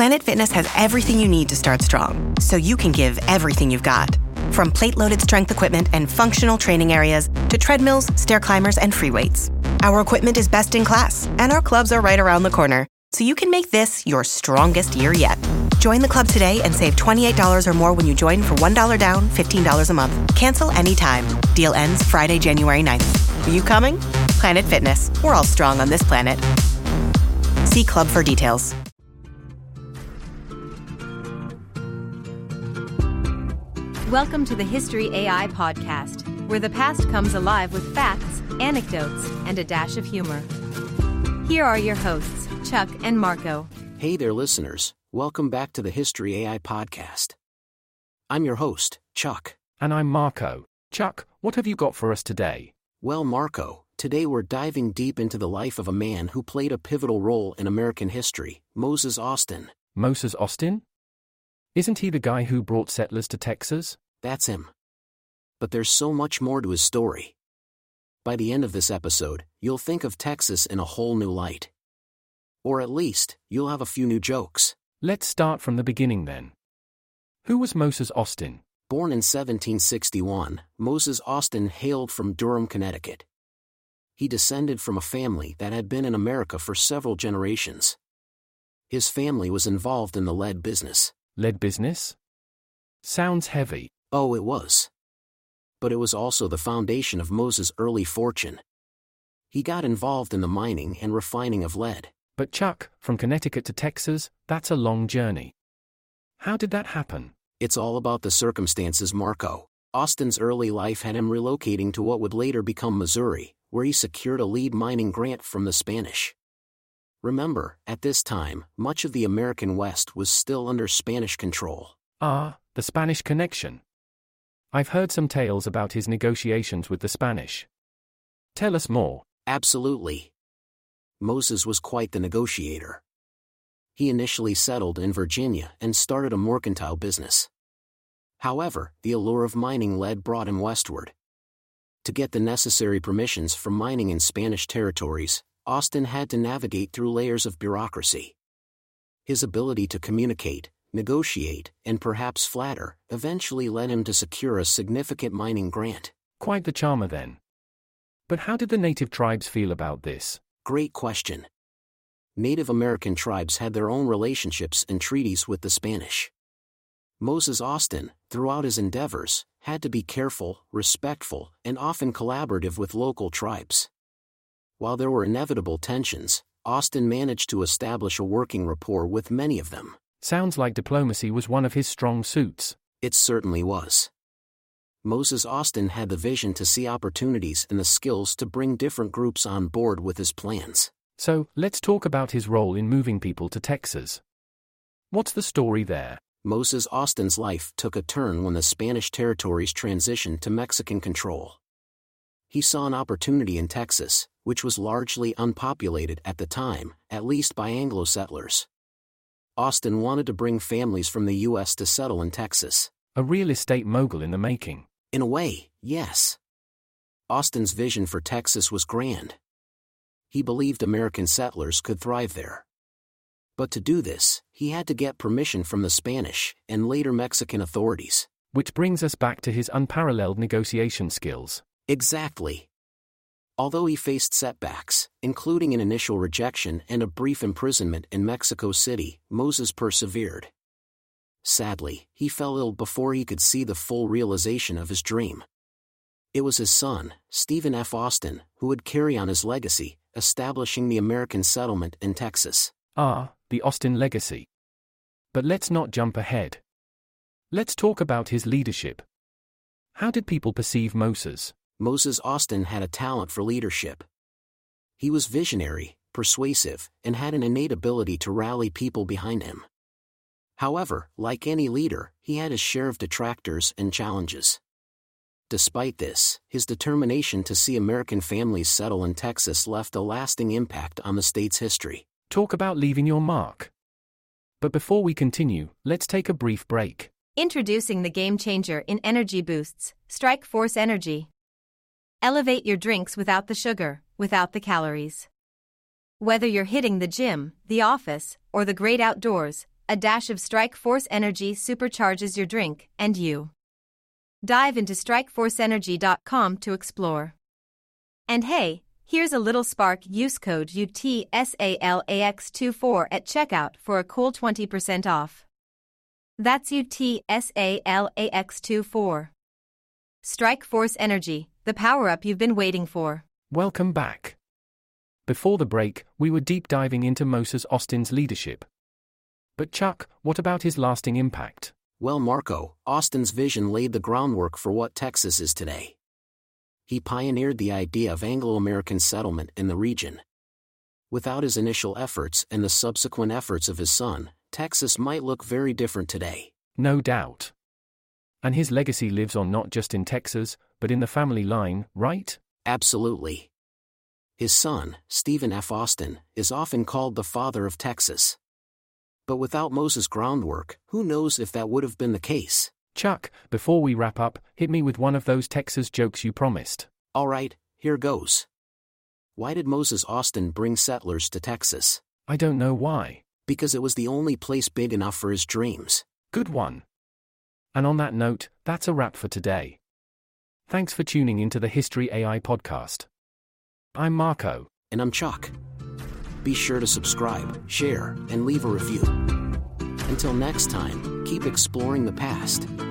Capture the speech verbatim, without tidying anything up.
Planet Fitness has everything you need to start strong, so you can give everything you've got. From plate-loaded strength equipment and functional training areas to treadmills, stair climbers, and free weights. Our equipment is best in class, and our clubs are right around the corner, so you can make this your strongest year yet. Join the club today and save twenty-eight dollars or more when you join for one dollar down, fifteen dollars a month. Cancel anytime. Deal ends Friday, January ninth. Are you coming? Planet Fitness. We're all strong on this planet. See club for details. Welcome to the History A I podcast, where the past comes alive with facts, anecdotes, and a dash of humor. Here are your hosts, Chuck and Marco. Hey there, listeners. Welcome back to the History A I podcast. I'm your host, Chuck. And I'm Marco. Chuck, what have you got for us today? Well, Marco, today we're diving deep into the life of a man who played a pivotal role in American history, Moses Austin. Moses Austin? Isn't he the guy who brought settlers to Texas? That's him. But there's so much more to his story. By the end of this episode, you'll think of Texas in a whole new light. Or at least, you'll have a few new jokes. Let's start from the beginning then. Who was Moses Austin? Born in seventeen sixty-one, Moses Austin hailed from Durham, Connecticut. He descended from a family that had been in America for several generations. His family was involved in the lead business. Lead business? Sounds heavy. Oh, it was. But it was also the foundation of Moses' early fortune. He got involved in the mining and refining of lead. But Chuck, from Connecticut to Texas, that's a long journey. How did that happen? It's all about the circumstances, Marco. Austin's early life had him relocating to what would later become Missouri, where he secured a lead mining grant from the Spanish. Remember, at this time, much of the American West was still under Spanish control. Ah, the Spanish connection. I've heard some tales about his negotiations with the Spanish. Tell us more. Absolutely. Moses was quite the negotiator. He initially settled in Virginia and started a mercantile business. However, the allure of mining lead brought him westward. To get the necessary permissions from mining in Spanish territories, Austin had to navigate through layers of bureaucracy. His ability to communicate, negotiate, and perhaps flatter eventually led him to secure a significant mining grant. Quite the charmer then. But how did the native tribes feel about this? Great question. Native American tribes had their own relationships and treaties with the Spanish. Moses Austin, throughout his endeavors, had to be careful, respectful, and often collaborative with local tribes. While there were inevitable tensions, Austin managed to establish a working rapport with many of them. Sounds like diplomacy was one of his strong suits. It certainly was. Moses Austin had the vision to see opportunities and the skills to bring different groups on board with his plans. So, let's talk about his role in moving people to Texas. What's the story there? Moses Austin's life took a turn when the Spanish territories transitioned to Mexican control. He saw an opportunity in Texas, which was largely unpopulated at the time, at least by Anglo settlers. Austin wanted to bring families from the U S to settle in Texas. A real estate mogul in the making. In a way, yes. Austin's vision for Texas was grand. He believed American settlers could thrive there. But to do this, he had to get permission from the Spanish and later Mexican authorities. Which brings us back to his unparalleled negotiation skills. Exactly. Although he faced setbacks, including an initial rejection and a brief imprisonment in Mexico City, Moses persevered. Sadly, he fell ill before he could see the full realization of his dream. It was his son, Stephen F. Austin, who would carry on his legacy, establishing the American settlement in Texas. Ah, the Austin legacy. But let's not jump ahead. Let's talk about his leadership. How did people perceive Moses? Moses Austin had a talent for leadership. He was visionary, persuasive, and had an innate ability to rally people behind him. However, like any leader, he had his share of detractors and challenges. Despite this, his determination to see American families settle in Texas left a lasting impact on the state's history. Talk about leaving your mark. But before we continue, let's take a brief break. Introducing the game changer in energy boosts, Strike Force Energy. Elevate your drinks without the sugar, without the calories. Whether you're hitting the gym, the office, or the great outdoors, a dash of Strike Force energy supercharges your drink, and you. Dive into strike force energy dot com to explore. And hey, here's a little spark use code U T S A L A X twenty-four at checkout for a cool twenty percent off. That's U T S A L A X twenty-four. Strike Force Energy, the power-up you've been waiting for. Welcome back. Before the break, we were deep diving into Moses Austin's leadership. But Chuck, what about his lasting impact? Well, Marco, Austin's vision laid the groundwork for what Texas is today. He pioneered the idea of Anglo-American settlement in the region. Without his initial efforts and the subsequent efforts of his son, Texas might look very different today. No doubt. And his legacy lives on not just in Texas, but in the family line, right? Absolutely. His son, Stephen F. Austin, is often called the father of Texas. But without Moses' groundwork, who knows if that would have been the case? Chuck, before we wrap up, hit me with one of those Texas jokes you promised. All right, here goes. Why did Moses Austin bring settlers to Texas? I don't know why. Because it was the only place big enough for his dreams. Good one. And on that note, that's a wrap for today. Thanks for tuning into the History A I podcast. I'm Marco. And I'm Chuck. Be sure to subscribe, share, and leave a review. Until next time, keep exploring the past.